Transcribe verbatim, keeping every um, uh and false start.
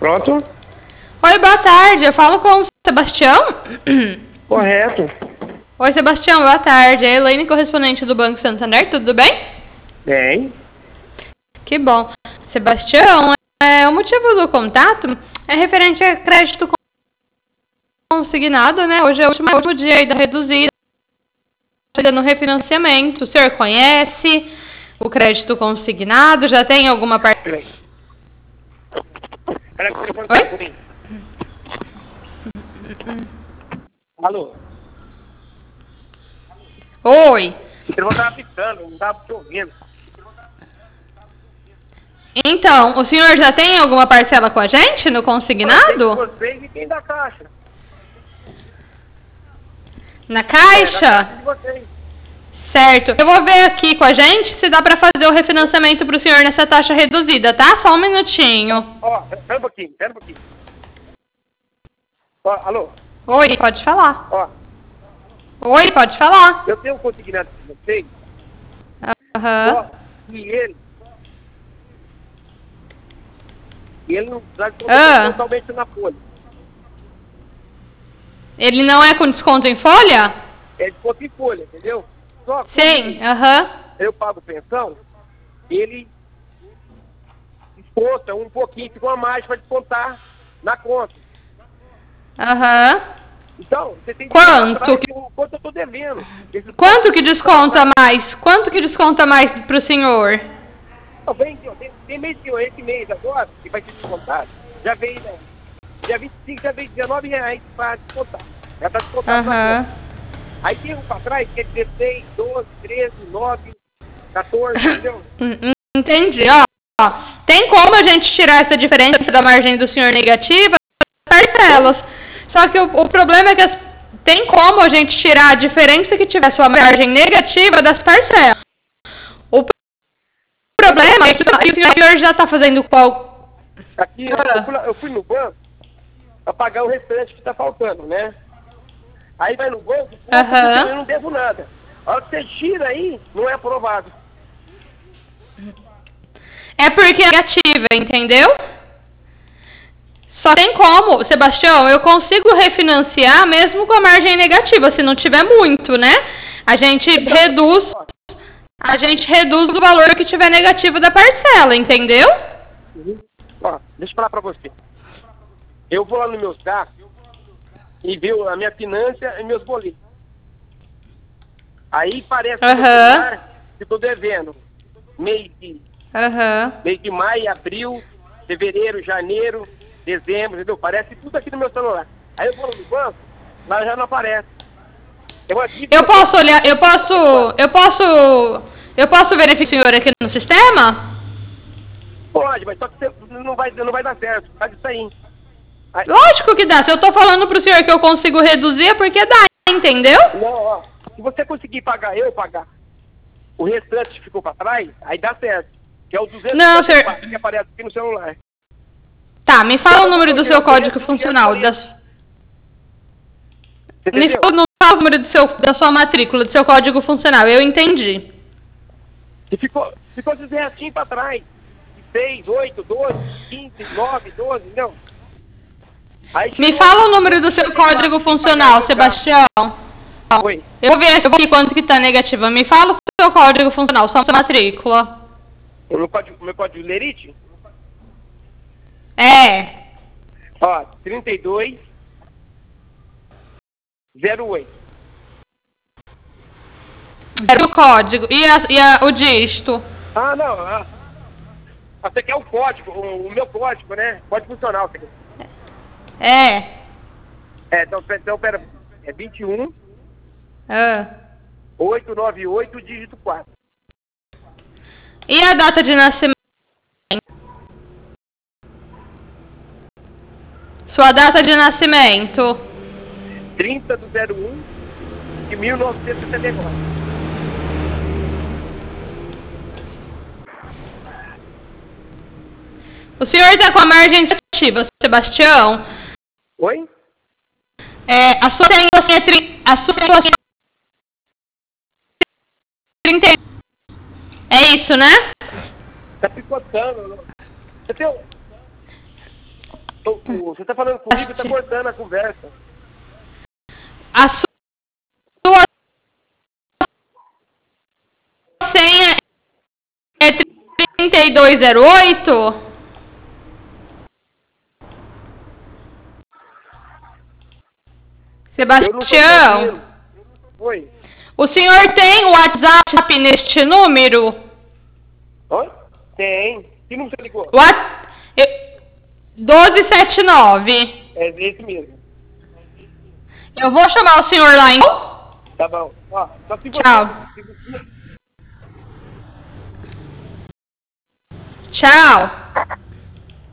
Pronto? Oi, boa tarde. Eu falo com o Sebastião? Correto. Oi, Sebastião, boa tarde. É a Elaine, correspondente do Banco Santander, tudo bem? Bem. Que bom. Sebastião, é, o motivo do contato é referente a crédito consignado, né? Hoje é o último, último dia aí da reduzida no refinanciamento. O senhor conhece o crédito consignado? Já tem alguma parte? Peraí. Peraí, que o telefone Oi? tá ruim. Alô? Oi. O telefone tava piscando, não tava te ouvindo. Então, o senhor já tem alguma parcela com a gente no consignado? Vocês e quem da caixa? Na É, da caixa? caixa de vocês. Certo. Eu vou ver aqui com a gente se dá para fazer o refinanciamento para o senhor nessa taxa reduzida, tá? Só um minutinho. Ó, pera um pouquinho, pera um pouquinho. Ó, alô? Oi, pode falar. Ó, Oi, pode falar. eu tenho um consignado de vocês, Aham. só que ele... Ele não dá Ah. totalmente na folha. Ele não é com desconto em folha? É desconto em folha, entendeu? Só que Sim, aham. eu pago pensão, ele desconta um pouquinho, fica uma margem para descontar na conta. Aham. Então, você tem que Quanto atrás que- do quanto eu estou devendo. Esse- Quanto que desconta mais? Quanto que desconta mais para o senhor? Ó, vem, ó, tem, tem mês que ó, esse mês agora, que vai ser descontado, já veio, né? Dia vinte e cinco já veio dezenove reais para descontar. Já está descontado na Aham. conta. Aí tem um para trás que é dezesseis, doze, treze, nove, quatorze, entendeu? Hum, hum, Entendi, ó. Ó, tem como a gente tirar essa diferença da margem do senhor negativa das parcelas. Só que o, o problema é que as- tem como a gente tirar a diferença que tiver sua margem negativa das parcelas. O pro- problema é que o senhor já está fazendo qual... Aqui, eu, eu fui, lá- eu fui no banco para pagar o restante que está faltando, né? Aí vai no banco, pô, Aham. eu não devo nada. A hora que você tira aí, não é aprovado. É porque é negativa, entendeu? Só tem como, Sebastião, eu consigo refinanciar mesmo com a margem negativa, se não tiver muito, né? A gente reduz, a gente reduz o valor que tiver negativo da parcela, entendeu? Uhum. Ó, deixa eu falar para você. Eu vou lá nos meus gastos e ver a minha finança e meus boletos. Aí parece que eu Aham. estou devendo mês de, Aham. mês de maio, abril, fevereiro, janeiro, dezembro, entendeu? Parece tudo aqui no meu celular. Aí eu vou no banco, lá já não aparece. Eu, aqui, Eu posso olhar, eu posso, eu posso, eu posso verificar o senhor aqui no sistema? Pode, mas só que você não vai, não vai dar certo. Faz isso aí. Aí- Lógico que dá. Se eu tô falando pro senhor que eu consigo reduzir, é porque dá, entendeu? Não, ó. Se você conseguir pagar, eu pagar, o restante que ficou pra trás, aí dá certo. Que é o duzentos Não, e quatro senhor. que aparece aqui no celular. Tá, me fala o número do seu código funcional. Da, Você me entendeu? fala o número do seu, da sua matrícula, do seu código funcional. Eu entendi. E ficou, ficou esses restinhos pra trás. seis, oito, doze, quinze, nove, doze, entendeu? Aí Me chegou- fala o número do seu código funcional, Sebastião. Oi. Eu vou ver aqui quanto que tá negativa. Me fala o seu código funcional, só a sua matrícula. O meu código, meu código Lerite? É. Ó, trinta e dois, zero oito. Era o código. E, a, e a, o dígito? Ah, não. Ah, Ah, você quer o código, o, o meu código, né? Código funcional. Você quer. É. É, então, pe- então pera. É vinte e um, Ah. oitocentos e noventa e oito, dígito quatro. E a data de nascimento? Sua data de nascimento? trinta do zero um de mil novecentos e setenta e nove. O senhor está com a margem ativa, Sebastião? Oi? É, a sua senha é tri, a sua senha é trinta. É isso, né? Tá picotando. Você tem, tô- o- você tá falando comigo e tá cortando a conversa. A sua senha é trinta e dois zero oito? Eu não tô Sebastião, ouvindo. Oi. o senhor tem o WhatsApp neste número? Oi? Tem. Que não você ligou? What? doze setenta e nove. É esse mesmo. Eu vou chamar o senhor lá, então. Tá bom. Ó, só se você... Tchau. se você- Tchau.